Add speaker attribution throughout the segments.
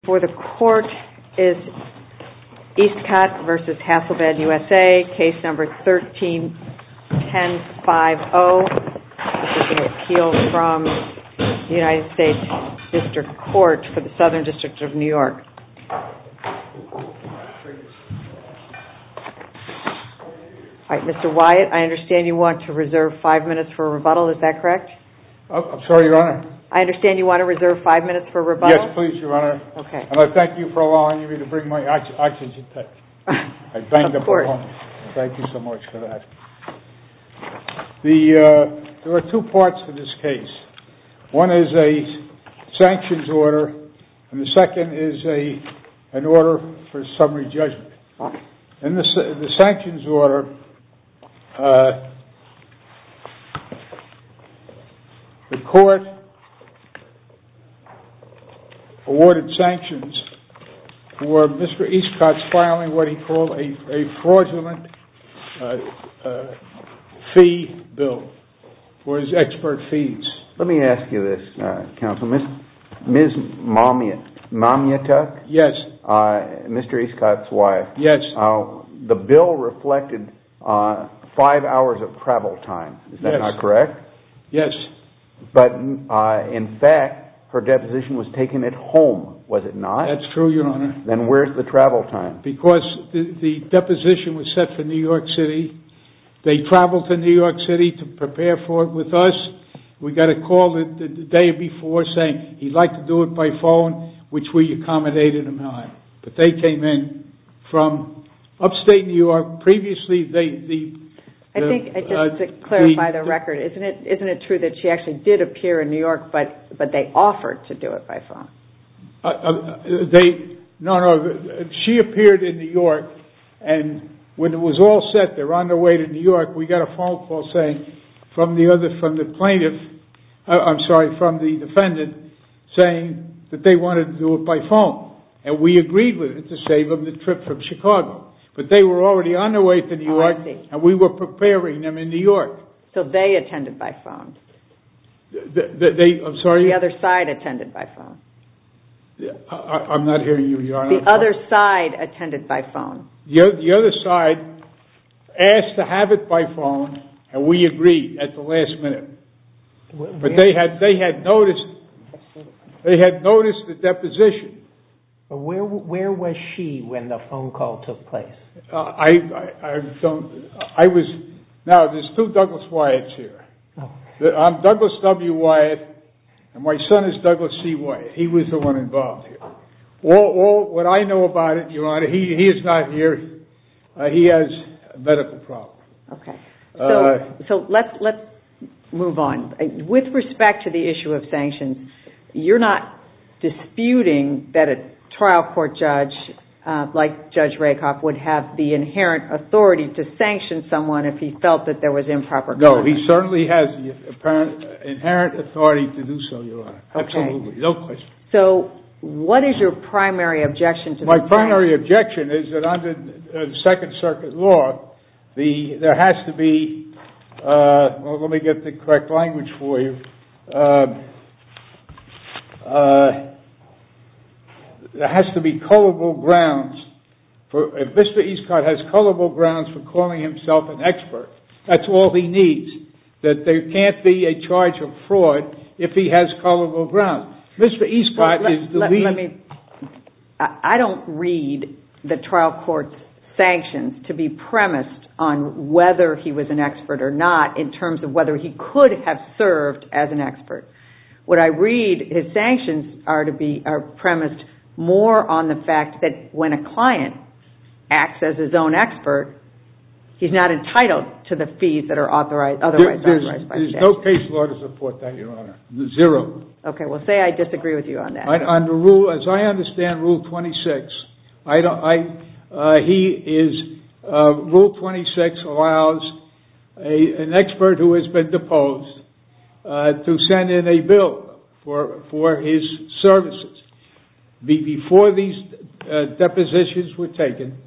Speaker 1: For the court is Eastcott v. Hasselblad USA, case number 13-1050. This is an appeal from the United States District Court for the Southern District of New York. All right, Mr. Wyatt, I understand you want to reserve 5 minutes for rebuttal. Is that correct?
Speaker 2: I'm sorry, Your Honor.
Speaker 1: I understand you want to reserve 5 minutes for rebuttal?
Speaker 2: Yes, please, Your Honor.
Speaker 1: Okay.
Speaker 2: And I thank you for allowing me to bring my oxygen tank. I banged up at home. Thank you so much for that. There are two parts to this case. One is a sanctions order, and the second is an order for summary judgment. In the sanctions order, the court awarded sanctions for Mr. Eastcott's filing what he called a fraudulent fee bill for his expert fees.
Speaker 3: Let me ask you this, counsel. Ms. Mamyatuk?
Speaker 2: Yes.
Speaker 3: Mr. Eastcott's wife?
Speaker 2: Yes.
Speaker 3: The bill reflected 5 hours of travel time. Is that not correct?
Speaker 2: Yes.
Speaker 3: But in fact, her deposition was taken at home, was it not?
Speaker 2: That's true, Your Honor.
Speaker 3: Then where's the travel time?
Speaker 2: Because the deposition was set for New York City. They traveled to New York City to prepare for it with us. We got a call the day before saying he'd like to do it by phone, which we accommodated him on. But they came in from upstate New York. Previously,
Speaker 1: I think, just to clarify the record, isn't it true that she actually did appear in New York, but they offered to do it by phone?
Speaker 2: No. She appeared in New York, and when it was all set, they're on their way to New York. We got a phone call saying from the defendant, saying that they wanted to do it by phone, and we agreed with it to save them the trip from Chicago. But they were already on their way to New York, and we were preparing them in New York.
Speaker 1: So they attended by phone?
Speaker 2: I'm sorry?
Speaker 1: The other side attended by phone?
Speaker 2: I'm not hearing you, Your Honor.
Speaker 1: The other side attended by phone?
Speaker 2: The other side asked to have it by phone, and we agreed at the last minute. But they had noticed the deposition.
Speaker 4: Where was she when the phone call took place?
Speaker 2: Now, there's two Douglas Wyatts here.
Speaker 4: Oh.
Speaker 2: I'm Douglas W. Wyatt, and my son is Douglas C. Wyatt. He was the one involved here. All what I know about it, Your Honor, he is not here. He has a medical problem.
Speaker 1: Okay. So let's move on. With respect to the issue of sanctions, you're not disputing that a trial court judge like Judge Rakoff would have the inherent authority to sanction someone if he felt that there was improper conduct.
Speaker 2: No, he certainly has the inherent authority to do so, Your Honor.
Speaker 1: Okay.
Speaker 2: Absolutely, no question.
Speaker 1: So what is your primary objection to
Speaker 2: My primary objection is that under Second Circuit law, there has to be, let me get the correct language for you. There has to be colorable grounds. If Mr. Eastcott has colorable grounds for calling himself an expert, that's all he needs. That there can't be a charge of fraud if he has colorable grounds. Mr. Eastcott is the lead.
Speaker 1: I don't read the trial court's sanctions to be premised on whether he was an expert or not in terms of whether he could have served as an expert. What I read, his sanctions are premised more on the fact that when a client acts as his own expert, he's not entitled to the fees that are otherwise authorized by statute.
Speaker 2: There's no case law to support that, Your Honor. Zero.
Speaker 1: Okay, well, say I disagree with you on that.
Speaker 2: On the rule, as I understand Rule 26, Rule 26 allows an expert who has been deposed to send in a bill for his services. Before these depositions were taken,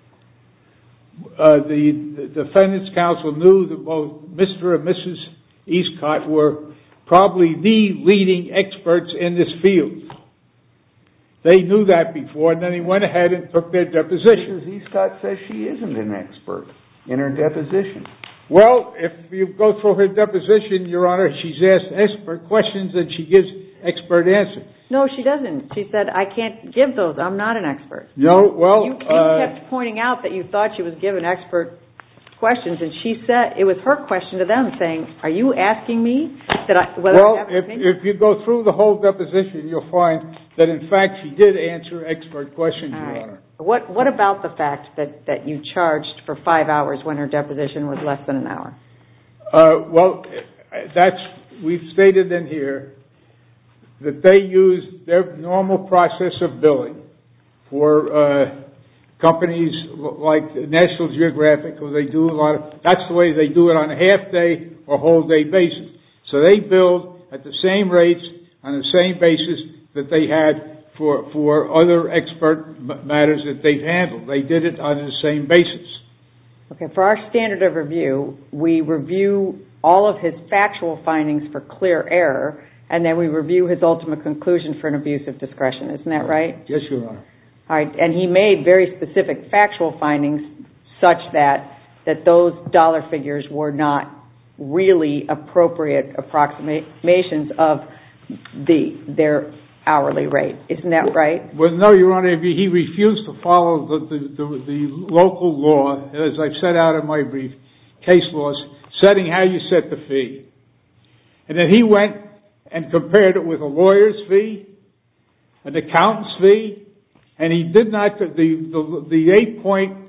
Speaker 2: the defendant's counsel knew that both Mr. and Mrs. Eastcott were probably the leading experts in this field. They knew that before, and then he went ahead and took their deposition.
Speaker 3: Mrs. Escott says she isn't an expert in her deposition.
Speaker 2: Well, if you go through her deposition, Your Honor, she's asked expert questions and she gives expert answers.
Speaker 1: No, she doesn't. She said, I can't give those. I'm not an expert.
Speaker 2: No, well...
Speaker 1: You kept pointing out that you thought she was given expert questions, and she said, it was her question to them saying, are you asking me whether I have an opinion?
Speaker 2: If you go through the whole deposition, you'll find that, in fact, she did answer expert questions, Your Honor.
Speaker 1: What about the fact that you charged for 5 hours when her deposition was less than an hour?
Speaker 2: Well, we've stated in here that they used their normal process of billing for companies like National Geographic, where they do that's the way they do it on a half-day or whole-day basis. So they billed at the same rates on the same basis that they had for other expert matters that they've handled. They did it on the same basis.
Speaker 1: Okay, for our standard of review, we review all of his factual findings for clear error, and then we review his ultimate conclusion for an abuse of discretion. Isn't that right?
Speaker 2: Yes, Your Honor.
Speaker 1: All right, and he made very specific factual findings such that those dollar figures were not really appropriate approximations of their hourly rate. Isn't that right?
Speaker 2: Well, no, Your Honor. He refused to follow the local law, as I've set out in my brief, case laws, setting how you set the fee. And then he went and compared it with a lawyer's fee, an accountant's fee, and he did not, the 8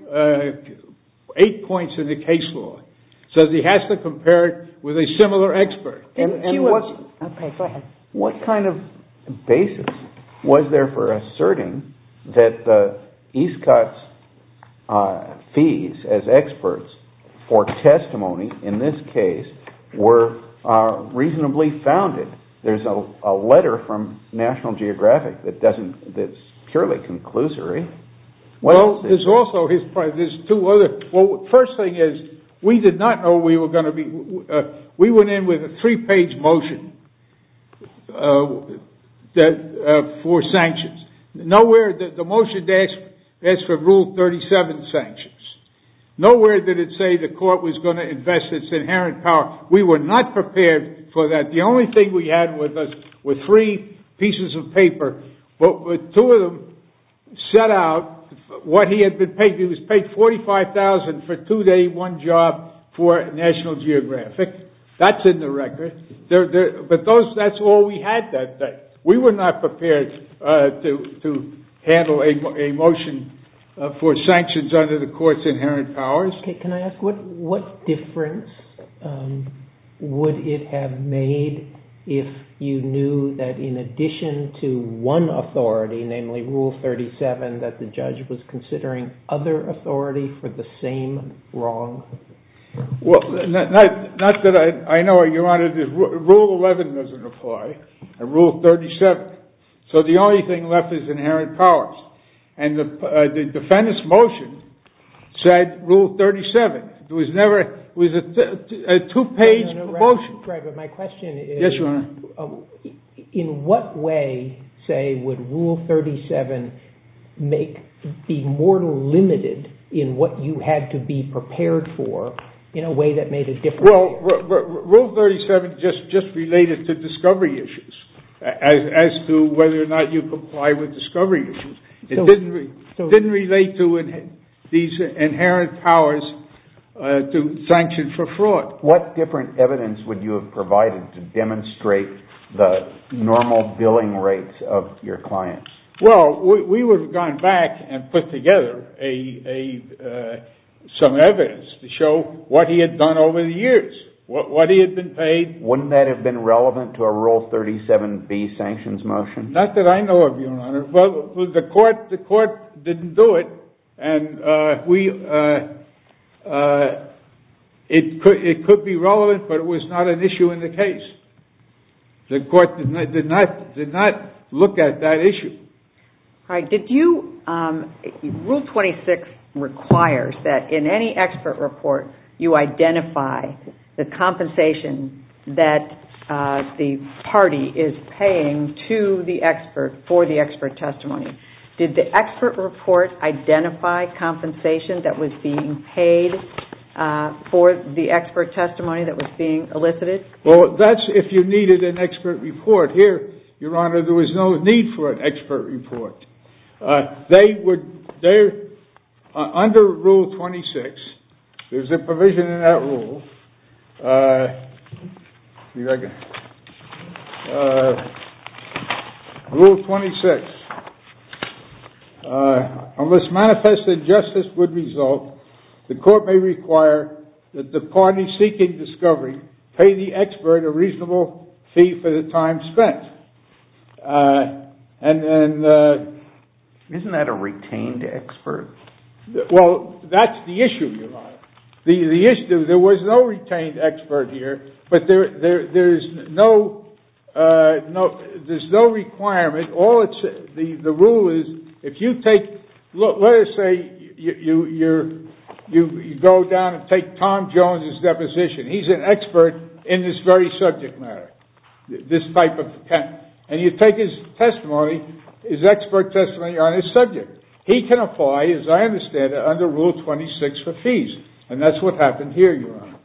Speaker 2: points in the case law says he has to compare it with a similar expert.
Speaker 1: Okay, go ahead.
Speaker 3: What kind of basis was there for asserting that the Escott's fees as experts for testimony in this case were reasonably founded? There's a letter from National Geographic that's purely conclusory.
Speaker 2: Well, there's also there's two other. Well, first thing is we did not know we were going to be. We went in with a 3-page motion for sanctions. Nowhere the motion asked for Rule 37 sanctions. Nowhere did it say the court was going to invest its inherent power. We were not prepared for that. The only thing we had with us were 3 pieces of paper, but 2 of them set out what he had been paid. He was paid $45,000 for 2-day, 1 job for National Geographic. That's in the record. But that's all we had that day. We were not prepared to handle a motion for sanctions under the court's inherent powers.
Speaker 4: Okay, can I ask what difference would it have made if you knew that in addition to one authority, namely Rule 37, that the judge was considering other authority for the same wrong?
Speaker 2: Well, not that I know, Your Honor. Rule 11 doesn't apply, and Rule 37. So the only thing left is inherent powers. And the defendant's motion said Rule 37. It was a 2-page motion.
Speaker 4: Right, but my question is,
Speaker 2: yes, Your Honor.
Speaker 4: In what way, say, would Rule 37 be more limited in what you had to be prepared for in a way that made a difference?
Speaker 2: Well, Rule 37 just related to discovery issues, as to whether or not you comply with discovery issues. It didn't relate to these inherent powers to sanction for fraud.
Speaker 3: What different evidence would you have provided to demonstrate the normal billing rates of your clients?
Speaker 2: Well, we would have gone back and put together some evidence to show what he had done over the years, what he had been paid. Wouldn't that have been relevant to a Rule 37B sanctions motion? Not that I know of, Your Honor. Well, the court didn't do it, and it could be relevant, but it was not an issue in the case. The court did not look at that issue.
Speaker 1: All right. Did you Rule 26 requires that in any expert report you identify the compensation that the party is paying to the expert for the expert testimony. Did the expert report identify compensation that was being paid for the expert testimony that was being elicited?
Speaker 2: Well, that's if you needed an expert report. Here, Your Honor, there was no need for an expert report. Under Rule 26, there's a provision in that rule. Rule 26. Unless manifest injustice would result, the court may require that the party seeking discovery pay the expert a reasonable fee for the time spent.
Speaker 3: Isn't that a retained expert?
Speaker 2: Well, that's the issue, Your Honor. The issue, there was no retained expert here, but there's no requirement. All the rule is, if you take, let us say you go down and take Tom Jones's deposition. He's an expert in this very subject matter, this type of, and you take his testimony, his expert testimony on his subject. He can apply, as I understand it, under Rule 26 for fees. And that's what happened here, Your Honor.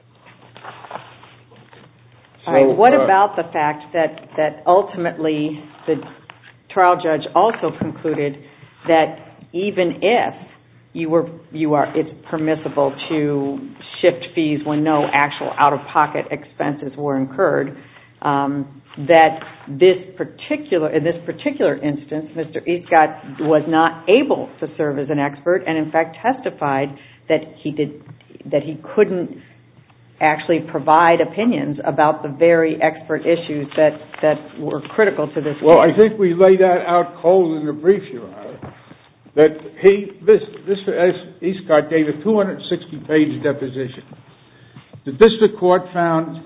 Speaker 1: All right. What about the fact that ultimately the trial judge also concluded that even if it's permissible to shift fees when no actual out-of-pocket expenses were incurred, that in this particular instance, Mr. Escott was not able to serve as an expert, and in fact testified that he couldn't actually provide opinions about the very expert issues that were critical to this case.
Speaker 2: Well, I think we laid that out cold in the brief, Your Honor. That Mr. Escott gave a 260-page deposition. The district court found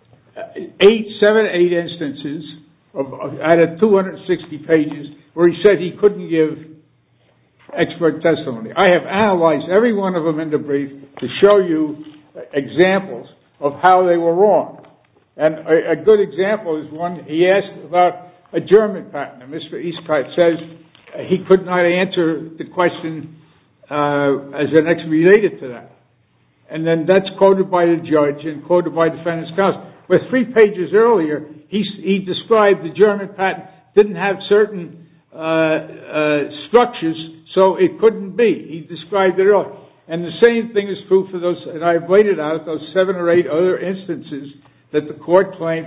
Speaker 2: 8 instances out of 260 pages where he said he couldn't give expert testimony. I have analyzed every one of them in the brief to show you examples of how they were wrong. And a good example is one he asked about a German patent. And Mr. Escott says he could not answer the question as an expert related to that. And then that's quoted by the judge and quoted by defendant's counsel. But 3 pages earlier, he described the German patent didn't have certain structures, so it couldn't be. He described it earlier. And the same thing is true for those, and I've laid it out, those 7 or 8 other instances that the court claimed.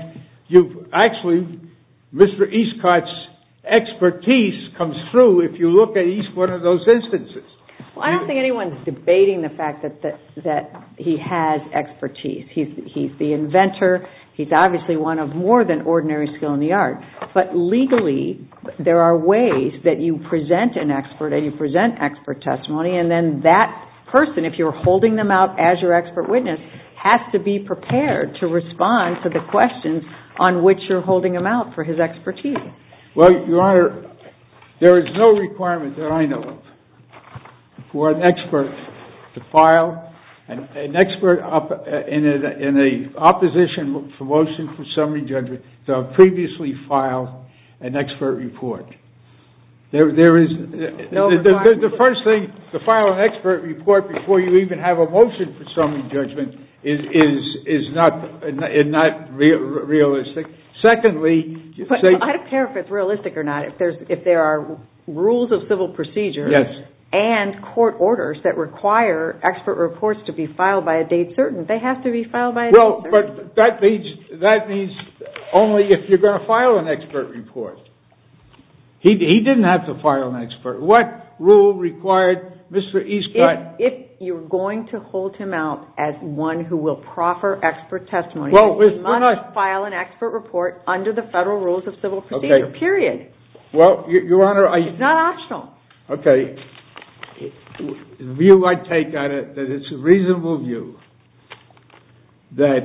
Speaker 2: Mr. Escott's expertise comes through if you look at each one of those instances.
Speaker 1: Well, I don't think anyone's debating the fact that he has expertise. He's the inventor. He's obviously one of more than ordinary skill in the art. But legally, there are ways that you present an expert and you present expert testimony, and then that person, if you're holding them out as your expert witness, has to be prepared to respond to the questions on which you're holding him out for his expertise.
Speaker 2: Well, Your Honor, there is no requirement that I know of for an expert to file an expert in an opposition for motion for summary judgment to have previously filed an expert report. There is the first thing to file an expert report before you even have a motion for summary judgment is not realistic. Secondly,
Speaker 1: I don't care if it's realistic or not. If there are rules of civil procedure, yes, and court orders that require expert reports to be filed by a date certain, they have to be filed by a date certain.
Speaker 2: Well, but that means only if you're going to file an expert report. He didn't have to file an expert. What rule required Mr. Escott?
Speaker 1: If you're going to hold him out as one who will proffer expert testimony,
Speaker 2: you
Speaker 1: must file an expert report under the federal rules of civil procedure, okay. Period.
Speaker 2: Well, Your Honor,
Speaker 1: it's not optional.
Speaker 2: Okay. The view I take on it, that it's a reasonable view that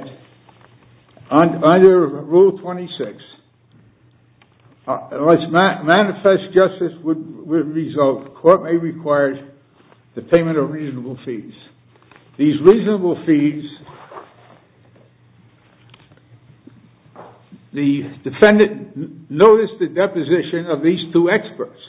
Speaker 2: under Rule 26, unless manifest justice would result, the court may require the payment of reasonable fees. These reasonable fees the defendant noticed the deposition of these two experts.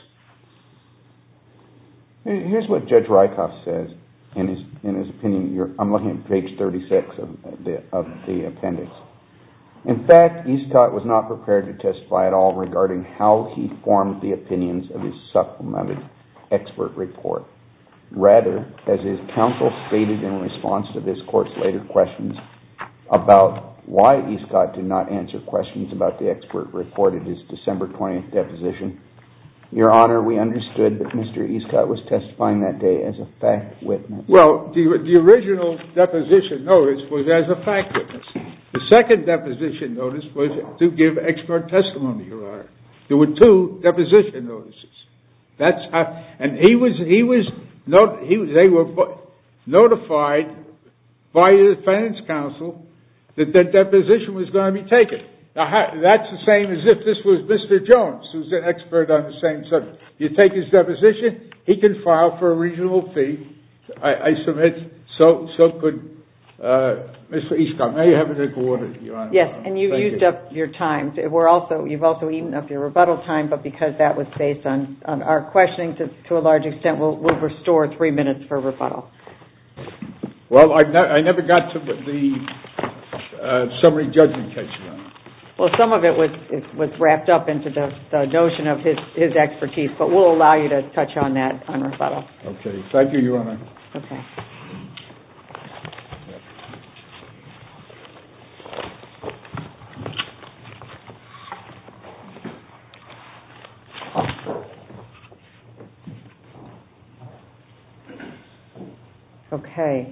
Speaker 3: Here's what Judge Rykoff says in his opinion. I'm looking at page 36 of the appendix. In fact, Eastcott was not prepared to testify at all regarding how he formed the opinions of his supplemented expert report. Rather, as his counsel stated in response to this court's later questions about why Eastcott did not answer questions about the expert report at his December 20th deposition, Your Honor, we understood that Mr. Eastcott was testifying that day as a fact witness.
Speaker 2: Well, the original deposition notice was as a fact witness. The second deposition notice was to give expert testimony, Your Honor. There were two deposition notices. That's how, and they were notified by the defendant's counsel that the deposition was going to be taken. Now, that's the same as if this was Mr. Jones, who's an expert on the same subject. You take his deposition, he can file for a reasonable fee. I submit, so could Mr. Eastcott. May I have a order, Your Honor?
Speaker 1: Yes, and you've used up your time. You've also eaten up your rebuttal time, but because that was based on our questioning to a large extent, we'll restore 3 minutes for rebuttal.
Speaker 2: Well, I never got to the summary judgment case, Your Honor.
Speaker 1: Well, some of it was wrapped up into the notion of his expertise, but we'll allow you to touch on that on rebuttal.
Speaker 2: Okay. Thank you, Your Honor.
Speaker 1: Okay. Okay.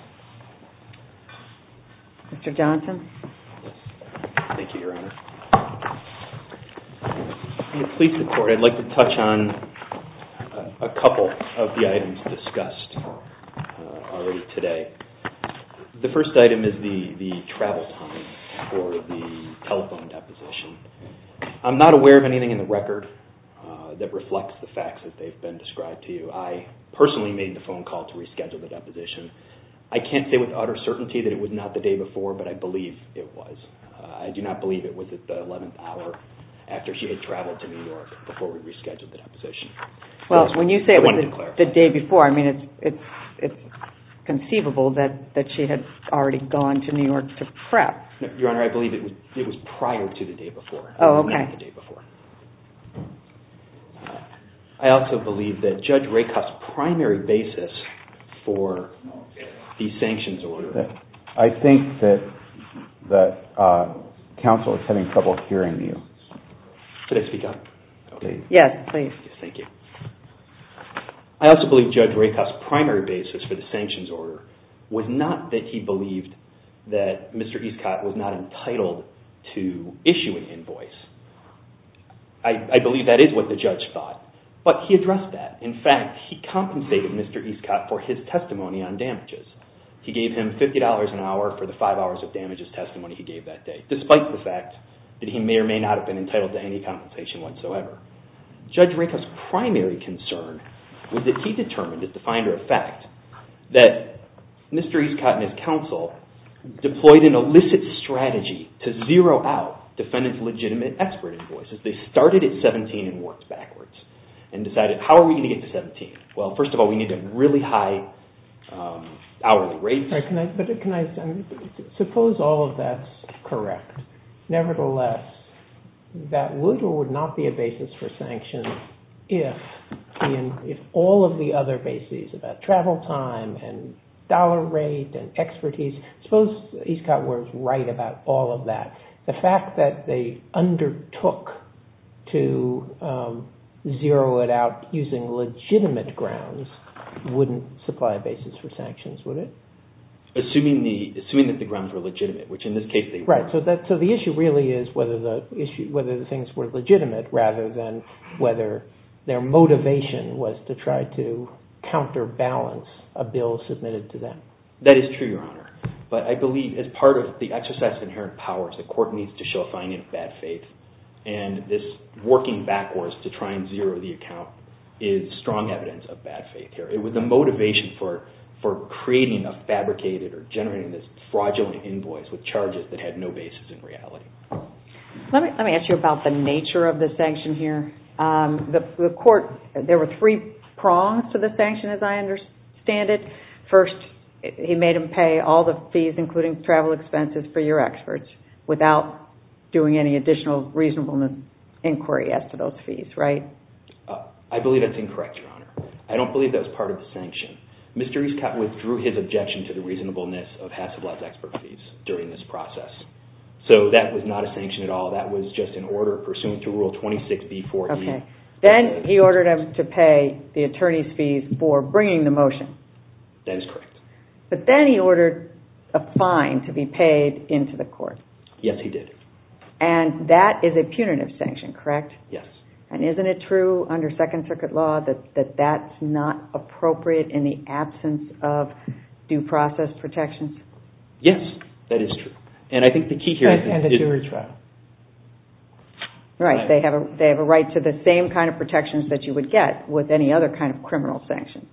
Speaker 1: Mr. Johnson?
Speaker 5: Thank you, Your Honor. Please, the Court, I'd like to touch on a couple of the items discussed already today. The first item is the travel time for the telephone deposition. I'm not aware of anything in the record that reflects the facts that they've been described to you. I personally made the phone call to reschedule the deposition. I can't say with utter certainty that it was not the day before, but I believe it was. I do not believe it was at the 11th hour after she had traveled to New York before we rescheduled the deposition.
Speaker 1: Well, when you say it was the day before, I mean, it's conceivable that she had already gone to New York to prep.
Speaker 5: No, Your Honor, I believe it was prior to the day before.
Speaker 1: Oh, okay.
Speaker 5: Not the day before. I also believe that Judge Rakoff's primary basis for the sanctions order...
Speaker 3: I think that counsel is having trouble hearing you.
Speaker 5: Should I speak up? Okay.
Speaker 1: Yes, please.
Speaker 5: Yes, thank you. I also believe Judge Rakoff's primary basis for the sanctions order was not that he believed that Mr. Eastcott was not entitled to issue an invoice. I believe that is what the judge thought. But he addressed that. In fact, he compensated Mr. Eastcott for his testimony on damages. He gave him $50 an hour for the 5 hours of damages testimony he gave that day, despite the fact that he may or may not have been entitled to any compensation whatsoever. Judge Rakoff's primary concern was that he determined, as the finder of fact, that Mr. Eastcott and his counsel deployed an illicit strategy to zero out defendants' legitimate expert invoices. They started at 17 and worked backwards and decided, how are we going to get to 17? Well, first of all, we need a really high hourly rate.
Speaker 4: Right, suppose all of that's correct. Nevertheless, that would or would not be a basis for sanctions if all of the other bases about travel time and dollar rate and expertise, suppose Eastcott was right about all of that. The fact that they undertook to zero it out using legitimate grounds wouldn't supply a basis for sanctions, would it?
Speaker 5: Assuming that the grounds were legitimate, which in this case they were.
Speaker 4: Right. So the issue really is whether the things were legitimate rather than whether their motivation was to try to counterbalance a bill submitted to them.
Speaker 5: That is true, Your Honor. But I believe as part of the exercise of inherent powers, the court needs to show a finding of bad faith. And this working backwards to try and zero the account is strong evidence of bad faith here. It was the motivation for creating a fabricated or generating this fraudulent invoice with charges that had no basis in reality.
Speaker 1: Let me ask you about the nature of the sanction here. The court, there were 3 prongs to the sanction as I understand it. First, he made him pay all the fees, including travel expenses, for your experts without doing any additional reasonableness inquiry as to those fees, right?
Speaker 5: I believe that's incorrect, Your Honor. I don't believe that was part of the sanction. Mr. Eastcott withdrew his objection to the reasonableness of Hasselblad's expert fees during this process. So that was not a sanction at all. That was just an order pursuant to Rule 26B4E.
Speaker 1: Okay. Then he ordered him to pay the attorney's fees for bringing the motion.
Speaker 5: That is correct.
Speaker 1: But then he ordered a fine to be paid into the court.
Speaker 5: Yes, he did.
Speaker 1: And that is a punitive sanction, correct?
Speaker 5: Yes.
Speaker 1: And isn't it true under Second Circuit law that that's not appropriate in the absence of due process protections?
Speaker 5: Yes, that is true. And I think the key here is...
Speaker 4: And a jury trial.
Speaker 1: Right. They have a right to the same kind of protections that you would get with any other kind of criminal sanction.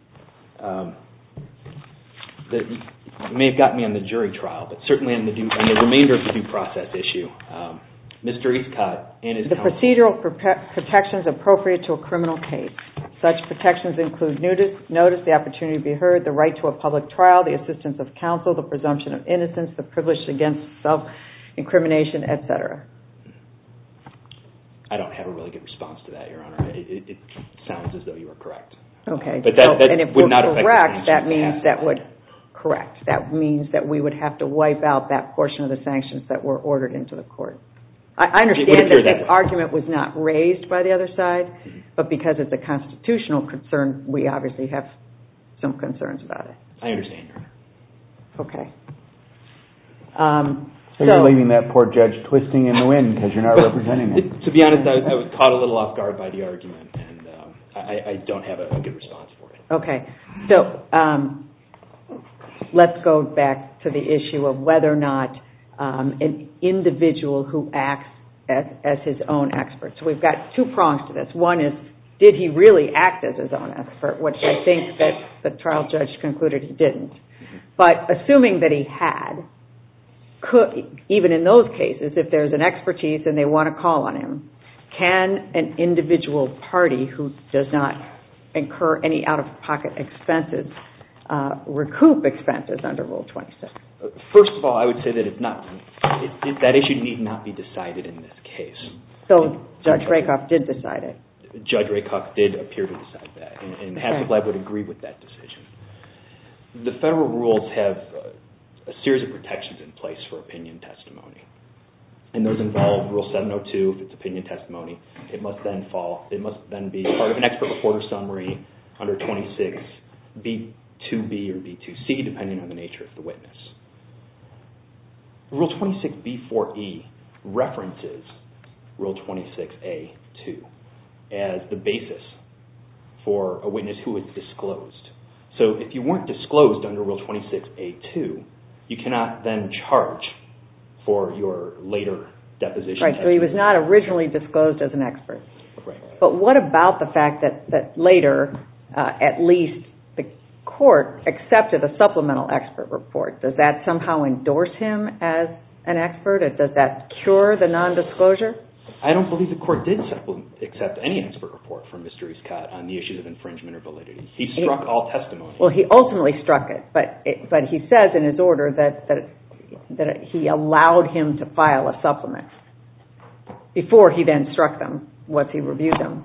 Speaker 5: You may have gotten me on the jury trial, but certainly on the remainder of the due process issue, Mr. Eastcott and his counsel... The
Speaker 1: procedural protections appropriate to a criminal case. Such protections include notice, the opportunity to be heard, the right to a public trial, the assistance of counsel, the presumption of innocence, the privilege against self-incrimination, etc.
Speaker 5: I don't have a really good response to that, Your Honor. It sounds as though you are correct.
Speaker 1: Okay.
Speaker 5: But that
Speaker 1: and if
Speaker 5: would
Speaker 1: we're
Speaker 5: not affect
Speaker 1: correct,
Speaker 5: the
Speaker 1: that means that we would have to wipe out that portion of the sanctions that were ordered into the court. I understand that this argument was not raised by the other side, but because it's a constitutional concern, we obviously have some concerns about it.
Speaker 5: I understand, Your Honor.
Speaker 1: Okay.
Speaker 3: So you're leaving that poor judge twisting in the wind because you're not representing him.
Speaker 5: To be honest, I was caught a little off guard by the argument, and I don't have a good response for it. Okay.
Speaker 1: So let's go back to the issue of whether or not an individual who acts as his own expert. So we've got 2 prongs to this. One is, did he really act as his own expert, which I think that the trial judge concluded he didn't. But assuming that he had, even in those cases, if there's an expertise and they want to call on him, can an individual party who does not incur any out-of-pocket expenses recoup expenses under Rule 26?
Speaker 5: First of all, I would say that that issue need not be decided in this case.
Speaker 1: So Judge Rakoff did decide it?
Speaker 5: Judge Rakoff did appear to decide that, and Hasselblad would agree with that decision. The federal rules have a series of protections in place for opinion testimony, and those involve Rule 702. If it's opinion testimony, it must then be part of an expert reporter summary under 26B2B or B2C, depending on the nature of the witness. Rule 26B4E references Rule 26A2 as the basis for a witness who is disclosed. So if you weren't disclosed under Rule 26A2, you cannot then charge for your later deposition.
Speaker 1: Right, so he was not originally disclosed as an expert.
Speaker 5: Right.
Speaker 1: But what about the fact that later, at least, the court accepted a supplemental expert report? Does that somehow endorse him as an expert? Does that cure the nondisclosure?
Speaker 5: I don't believe the court did accept any expert report from Mr. Eastcott on the issues of infringement or validity. He struck all testimony. Well,
Speaker 1: he ultimately struck it, but he says in his order that he allowed him to file a supplement before he then struck them once he reviewed them.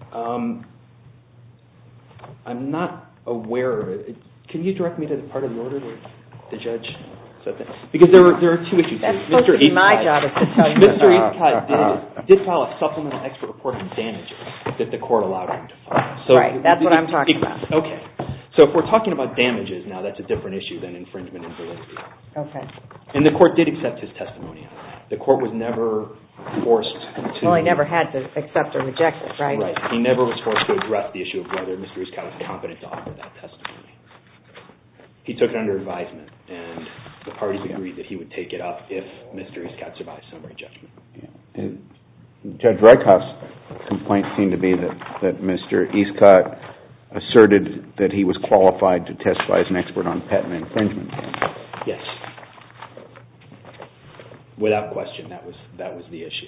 Speaker 5: I'm not aware of it. Can you direct me to the part of the order where the judge said that? Because there are 2 issues here.
Speaker 1: That's supposed to be my job is to tell you.
Speaker 5: Mr. Eastcott did file a supplemental expert report on damages that the court allowed him to file. So
Speaker 1: right, that's what I'm talking about.
Speaker 5: Okay. So if we're talking about damages now, that's a different issue than infringement and validity.
Speaker 1: Okay.
Speaker 5: And the court did accept his testimony on that. The court was never forced to...
Speaker 1: Well, he never had to accept or reject it, right?
Speaker 5: Right. He never was forced to address the issue of whether Mr. Eastcott was competent to offer that testimony. He took it under advisement, and the parties agreed that he would take it up if Mr. Eastcott survived summary judgment.
Speaker 3: Yeah. Judge Rakoff's complaint seemed to be that Mr. Eastcott asserted that he was qualified to testify as an expert on patent infringement.
Speaker 5: Yes. Without question, that was the issue.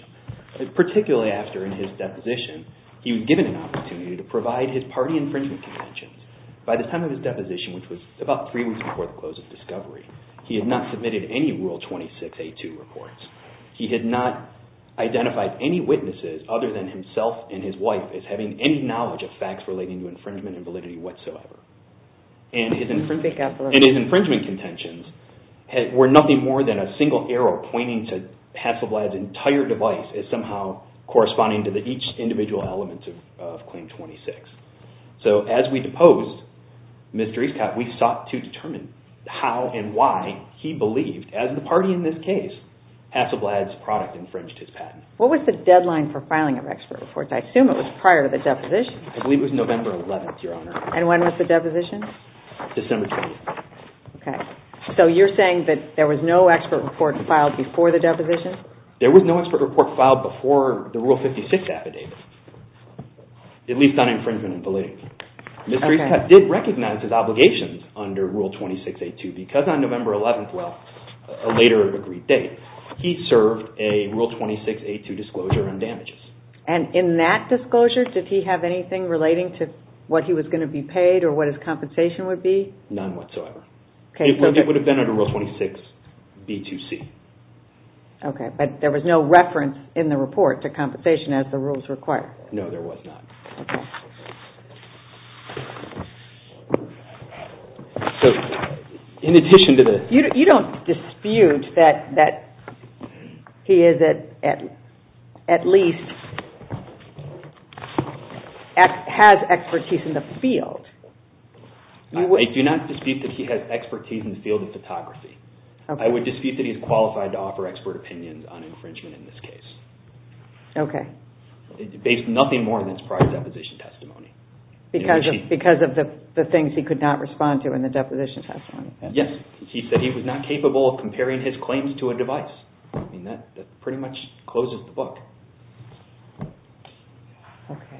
Speaker 5: particularly after, in his deposition, he was given an opportunity to provide his party infringement contentions. By the time of his deposition, which was about 3 weeks before the close of discovery, he had not submitted any Rule 26A2 reports. He had not identified any witnesses other than himself and his wife as having any knowledge of facts relating to infringement and validity whatsoever. And his infringement contentions were nothing more than a single arrow pointing to Hasselblad's entire device as somehow corresponding to each individual element of Claim 26. So as we deposed Mr. Eastcott, we sought to determine how and why he believed, as the party in this case, Hasselblad's product infringed his patent.
Speaker 1: What was the deadline for filing of expert reports? I assume it was prior to the deposition.
Speaker 5: I believe it was November 11th, Your Honor.
Speaker 1: And when was the deposition?
Speaker 5: December 20th.
Speaker 1: Okay. So you're saying that there was no expert report filed before the deposition?
Speaker 5: There was no expert report filed before the Rule 56 affidavit, at least on infringement and validity. Mr. Eastcott did recognize his obligations under Rule 26A2 because on November 11th, a later agreed date, he served a Rule 26A2 disclosure on damages.
Speaker 1: And in that disclosure, did he have anything relating to what he was going to be paid or what his compensation would be?
Speaker 5: None whatsoever.
Speaker 1: Okay,
Speaker 5: it would have been under Rule 26B2C.
Speaker 1: Okay, but there was no reference in the report to compensation as the rules require?
Speaker 5: No, there was not.
Speaker 1: Okay.
Speaker 5: So, in addition to the...
Speaker 1: You don't dispute that he is at least has expertise in the field.
Speaker 5: I do not dispute that he has expertise in the field of photography.
Speaker 1: Okay.
Speaker 5: I would dispute that he's qualified to offer expert opinions on infringement in this case.
Speaker 1: Okay.
Speaker 5: Based nothing more than his prior deposition testimony.
Speaker 1: Because of the things he could not respond to in the deposition testimony.
Speaker 5: Yes. He said he was not capable of comparing his claims to a device. I mean, that pretty much closes the book.
Speaker 1: Okay.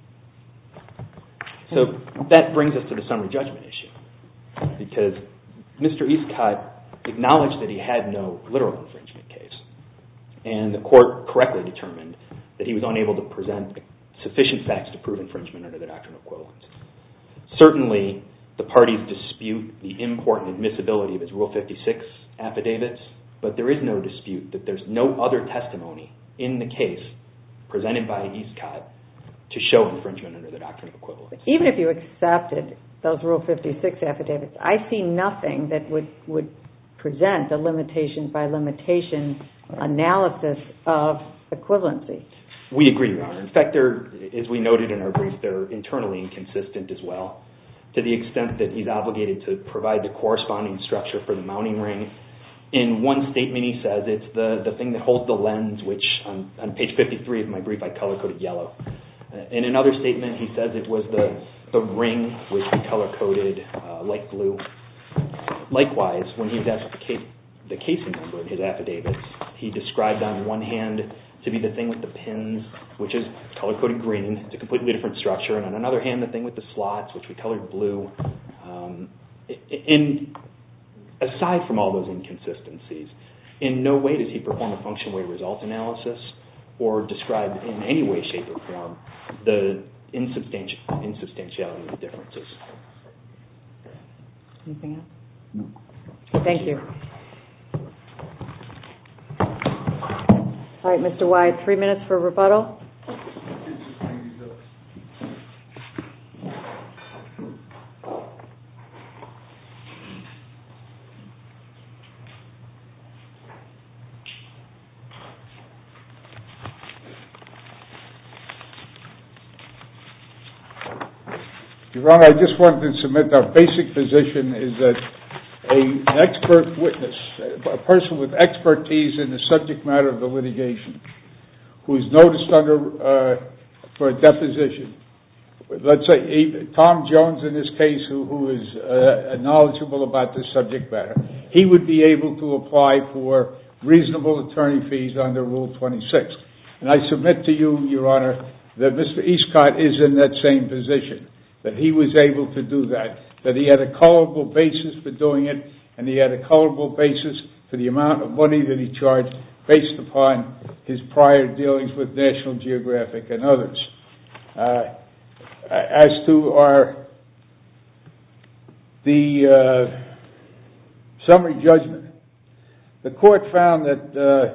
Speaker 5: So that brings us to the summary judgment issue. Because Mr. Eastcott acknowledged that he had no literal infringement case. And the court correctly determined that he was unable to present sufficient facts to prove infringement under the doctrine of equivalence. Certainly, the parties dispute the import and admissibility of his Rule 56 affidavits, but there is no dispute that there's no other testimony in the case presented by Eastcott to show infringement under the doctrine of equivalence.
Speaker 1: Even if you accepted those Rule 56 affidavits, I see nothing that would present a limitation by limitation analysis of equivalency.
Speaker 5: We agree, Your Honor. In fact, as we noted in our brief, they're internally inconsistent as well, to the extent that he's obligated to provide the corresponding structure for the mounting ring. In one statement, he says it's the thing that holds the lens, which on page 53 of my brief, I color-coded yellow. In another statement, he says it was the ring, which we color-coded light blue. Likewise, when he was asked the casing number in his affidavits, he described on one hand to be the thing with the pins, which is color-coded green. It's a completely different structure. And on another hand, the thing with the slots, which we colored blue. Aside from all those inconsistencies, in no way does he perform a function-way result analysis or describe in any way, shape, or form the insubstantiality of the differences.
Speaker 1: Anything else? No. Thank you. All right, Mr. Wyatt, 3 minutes for rebuttal.
Speaker 2: Your Honor, I just wanted to submit our basic position is that an expert witness, a person with expertise in the subject matter of the litigation, who is noticed for a deposition, let's say Tom Jones in this case, who is knowledgeable about this subject matter, he would be able to apply for reasonable attorney fees under Rule 26. And I submit to you, Your Honor, that Mr. Eastcott is in that same position, that he was able to do that he had a colorable basis for doing it, and he had a colorable basis for the amount of money that he charged based upon his prior dealings with National Geographic and others. As to the summary judgment, the court found that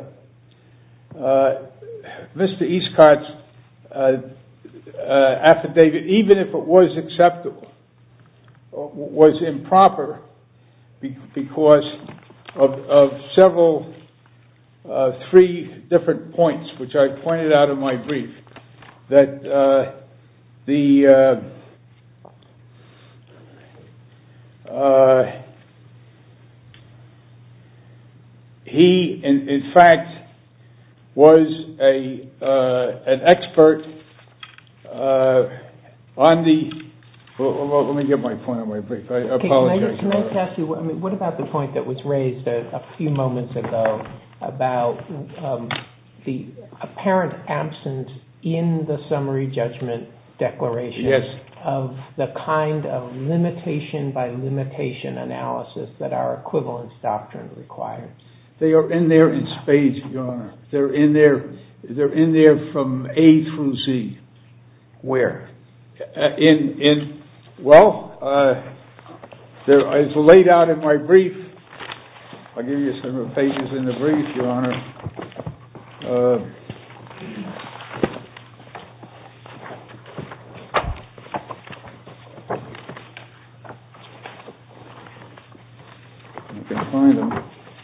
Speaker 2: Mr. Eastcott's affidavit, even if it was acceptable, was improper because of several, 3 different points, which I pointed out in my brief, that he, in fact, was an expert on the. Well, let me get my point on my brief. I apologize.
Speaker 4: Can I ask you? What about the point that was raised a few moments ago about the apparent absence in the summary judgment declaration of the kind of limitation by limitation analysis that our equivalence doctrine requires?
Speaker 2: They are in there in spades, Your Honor. They're in there from A through Z.
Speaker 3: Where?
Speaker 2: It's laid out in my brief. I'll give you some pages in the brief, Your Honor. You can find them.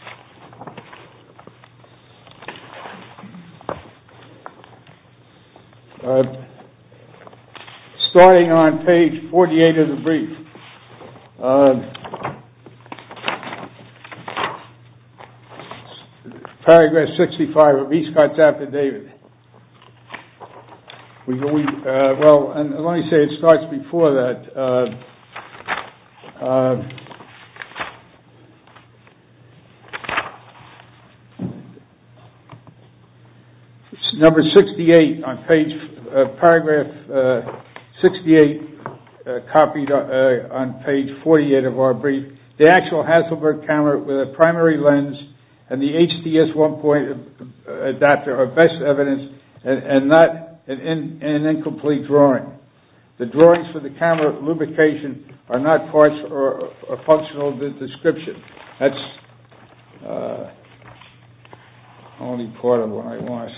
Speaker 2: Starting on page 48 of the brief, paragraph 65 of Eastcott's affidavit. And let me say it starts before that. It's number 68 on paragraph 68, copied on page 48 of our brief. The actual Hasselblad camera with a primary lens and the HDS 1-point adapter are best evidence, and not an incomplete drawing. The drawings for the camera lubrication are not parts or functional description. That's only part of what I want.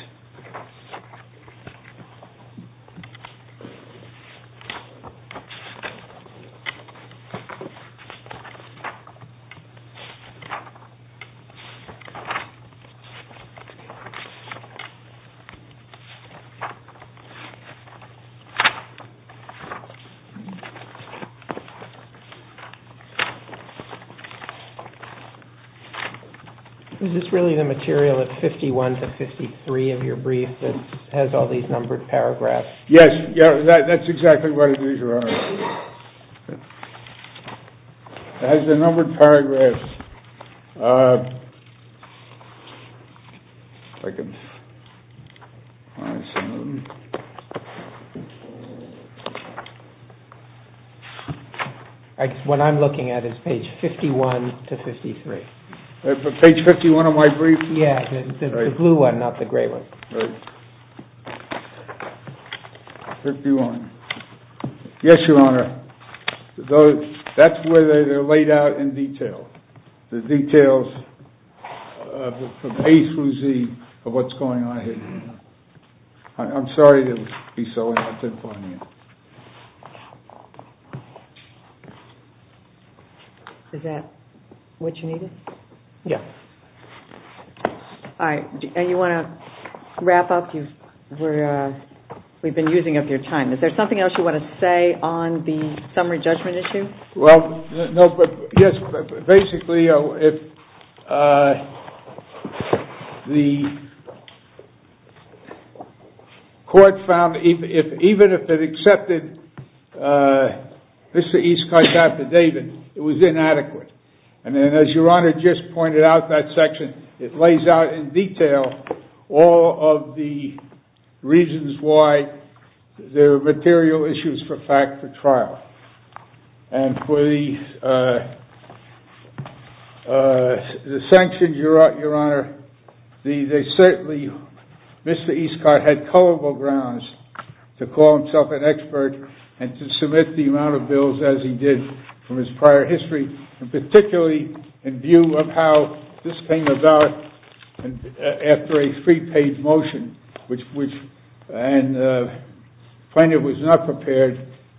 Speaker 4: Is this really the material at 51 to 53 of your brief that has all these numbered paragraphs?
Speaker 2: Yes, that's exactly what it is, Your Honor. It has the numbered paragraphs. If I can find some of them.
Speaker 4: What I'm looking at is page 51 to 53.
Speaker 2: Page 51 of my brief?
Speaker 4: Yeah, the blue one, not the gray one.
Speaker 2: Right. 51. Yes, Your Honor. That's where they're laid out in detail. The details from A through Z of what's going on here. I'm sorry to be so inadequate on you.
Speaker 1: Is that what you needed?
Speaker 4: Yeah.
Speaker 1: All right. And you want to wrap up? We've been using up your time. Is there something else you want to say on the summary judgment issue?
Speaker 2: Well, no, but yes, basically, if the court found, even if it accepted Mr. Eastcott's affidavit, it was inadequate. And then, as Your Honor just pointed out, that section, it lays out in detail all of the reasons why there are material issues for fact for trial. And for the sanctions, Your Honor, they certainly, Mr. Eastcott had colorable grounds to call himself an expert and to submit the amount of bills as he did from his prior history, and particularly in view of how this came about after a 3-page motion, which plaintiff was not prepared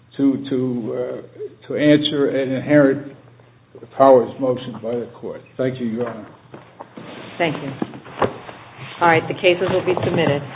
Speaker 2: to answer an inherent powers motion by the court. Thank you, Your Honor.
Speaker 1: Thank you. All right, the cases will be submitted.